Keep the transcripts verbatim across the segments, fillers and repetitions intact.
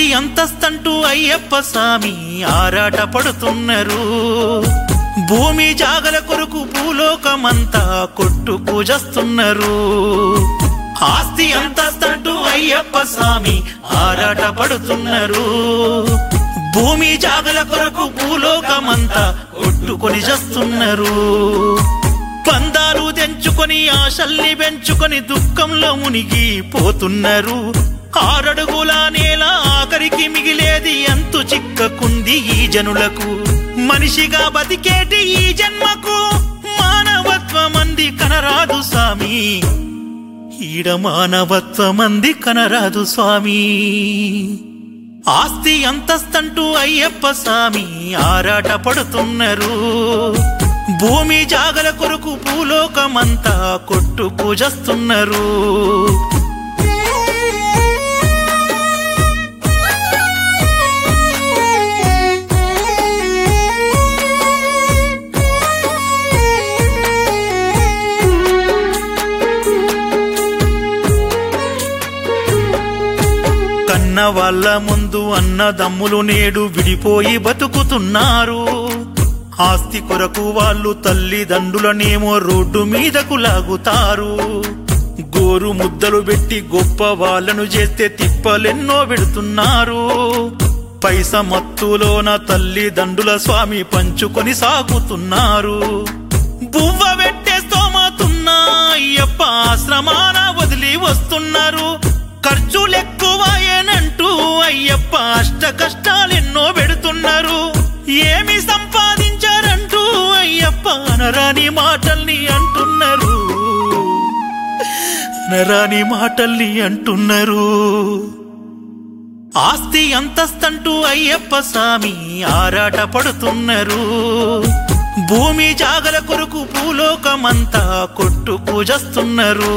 అంతస్తంటూ అయ్యప్ప స్వామి ఆరాట పడుతున్నారు. భూమి జాగల కొరకు భూలోకమంతా కొట్టు పూజస్తున్నారు. ఆస్తి అంతస్తంటూ అయ్యప్ప స్వామి ఆరాట పడుతున్నారు. భూమి జాగల కొరకు భూలోకమంతా కొట్టుకొని చేస్తున్నారు. పందాలు తెంచుకొని ఆశల్ని పెంచుకొని దుఃఖంలో మునిగి పోతున్నారు. ఆరడుగుల నేల ఆఖరికి మిగిలేది అంతు చిక్కకుంది ఈ జనులకు. మనిషిగా బతికేటి ఈ జన్మకు మానవత్వమంది కనరాదు స్వామి. ఈడ మానవత్వమంది కనరాదు స్వామి. ఆస్తి అంతస్తంటూ అయ్యప్ప స్వామి ఆరాట పడుతున్నారు. భూమి జాగల కొరకు భూలోకమంతా కొట్టు పూజస్తున్నారు. కన్న వాళ్ళ ముందు అన్నదమ్ములు నేడు విడిపోయి బతుకుతున్నారు. ఆస్తి కొరకు వాళ్ళు తల్లిదండ్రులనేమో రోడ్డు మీదకు లాగుతారు. గోరు ముద్దలు పెట్టి గొప్ప వాళ్ళను చేస్తే తిప్పలెన్నో పెడుతున్నారు. పైస మత్తులోన తల్లిదండ్రుల స్వామి పంచుకొని సాగుతున్నారు. బువ్వ పెట్టే స్తోమతున్నా అయ్యప్ప ఆశ్రమాన వదిలి వస్తున్నారు. ఖర్చులెక్కువయేనంటూ అయ్యప్ప అష్ట కష్టాలెన్నో పెడుతున్నారు. ఏమి సంపాదించారంటూ అయ్యప్ప అనరాని మాటల్ని అంటున్నారు. అనరాని మాటల్ని అంటున్నారు. ఆస్తి అంతస్తంటూ అయ్యప్ప స్వామి ఆరాట పడుతున్నారు. భూమి జాగల కొరకు భూలోకమంతా కొట్టు పూజస్తున్నారు.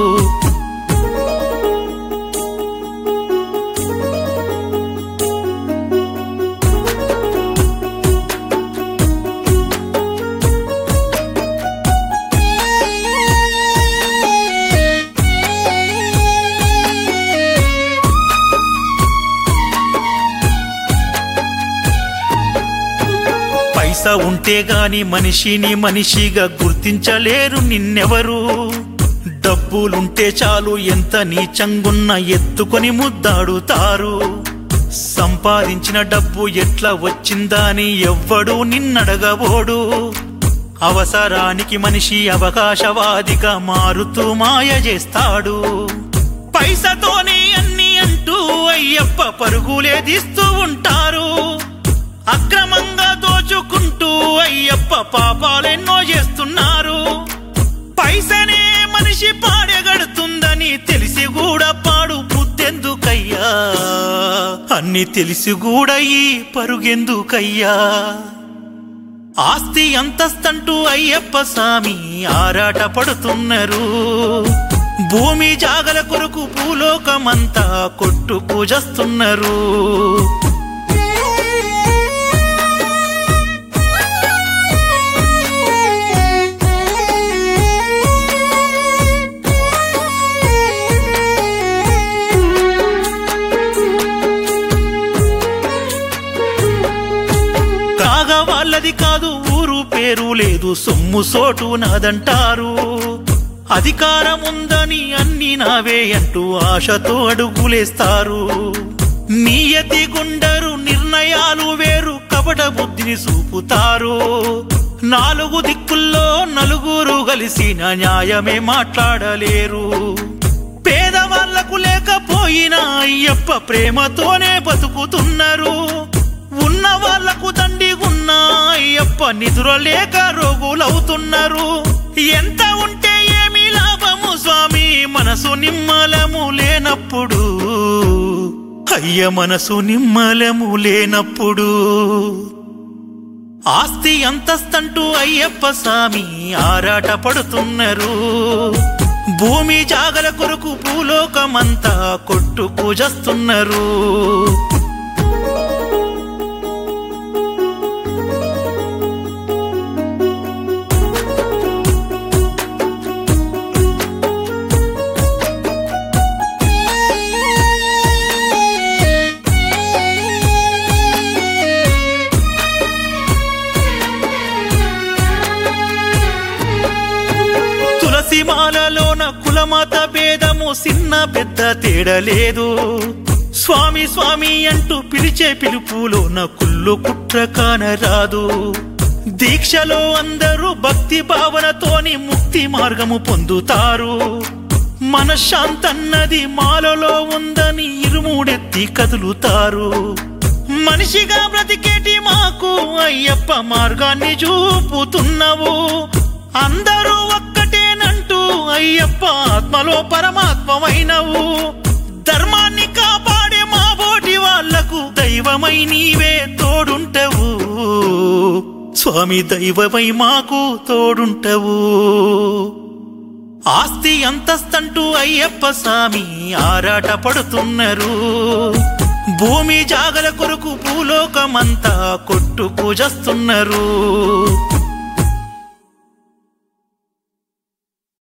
పైస ఉంటే గాని మనిషిని మనిషిగా గుర్తించలేరు నిన్నెవరు. డబ్బులుంటే చాలు ఎంత నీచంగున్న ఎత్తుకొని ముద్దాడుతారు. సంపాదించిన డబ్బు ఎట్లా వచ్చిందా అని ఎవ్వడు నిన్నడగబోడు. అవసరానికి మనిషి అవకాశవాదిగా మారుతూ మాయ చేస్తాడు. పైసతోనే అన్ని అంటూ అయ్యప్ప పరుగులే తీస్తూ ఉంటారు. అక్రమంగా దోచుకుంటూ అయ్యప్ప పాపాలెన్నో చేస్తున్నారు. పైసనే మనిషి పాడగడుతుందని తెలిసి కూడా పాడు బుద్ధెందుకయ్యా. అన్ని తెలిసి కూడా ఈ పరుగెందుకయ్యా. ఆస్తి అంతస్తంటూ అయ్యప్ప స్వామి ఆరాట పడుతున్నారు. భూమి జాగల కొరకు భూలోకమంతా కొట్టు పూజస్తున్నారు. వాళ్ళది కాదు ఊరు పేరు లేదు సొమ్ము సోటు నాదంటారు. అధికారం ఉందని అన్ని నావే అంటూ ఆశతో అడుగులేస్తారు. నియతి గుండరు నిర్ణయాలు వేరు కపట బుద్ధిని చూపుతారు. నాలుగు దిక్కుల్లో నలుగురు కలిసిన న్యాయమే మాట్లాడలేరు. పేదవాళ్లకు లేకపోయినా అయ్యప్ప ప్రేమతోనే బతుకుతున్నారు. ఉన్న వాళ్లకు దండిగున్నా అయ్యప్ప నిద్ర లేక రోగులవుతున్నారు. ఎంత ఉంటే ఏమి లాభము స్వామి మనసు నిమ్మలము లేనప్పుడు. అయ్య మనసు నిమ్మలము లేనప్పుడు. ఆస్తి అంతస్తంటూ అయ్యప్ప స్వామి ఆరాట పడుతున్నారు. భూమి జాగల కొరకు భూలోకమంతా కొట్టు పూజస్తున్నారు. తులసిమాలలోన కులమత భేదము చిన్న పెద్ద తేడలేదు. స్వామి స్వామి అంటూ పిలిచే పిలుపులోన కుళ్ళు కుట్ర కానరాదు. దీక్షలో అందరూ భక్తి భావనతోని ముక్తి మార్గము పొందుతారు. మనశ్శాంతన్నది మాలలో ఉందని ఇరుముడెత్తి కదులుతారు. మనిషిగా బ్రతికేటి మాకు అయ్యప్ప మార్గాన్ని చూపుతున్నవు. అందరూ ఒక్కటేనంటూ అయ్యప్ప ఆత్మలో పరమాత్మమైనవు. ధర్మాన్ని కాపాడే మా బోటి వాళ్లకు దైవమై నీవే తోడుంటవు. స్వామి దైవమై మాకు తోడుంటవు. ఆస్తి అంతస్తంటూ అయ్యప్ప స్వామి ఆరాట పడుతున్నారు. భూమి జాగల కొరకు భూలోకమంతా కొట్టు పూజస్తున్నారు.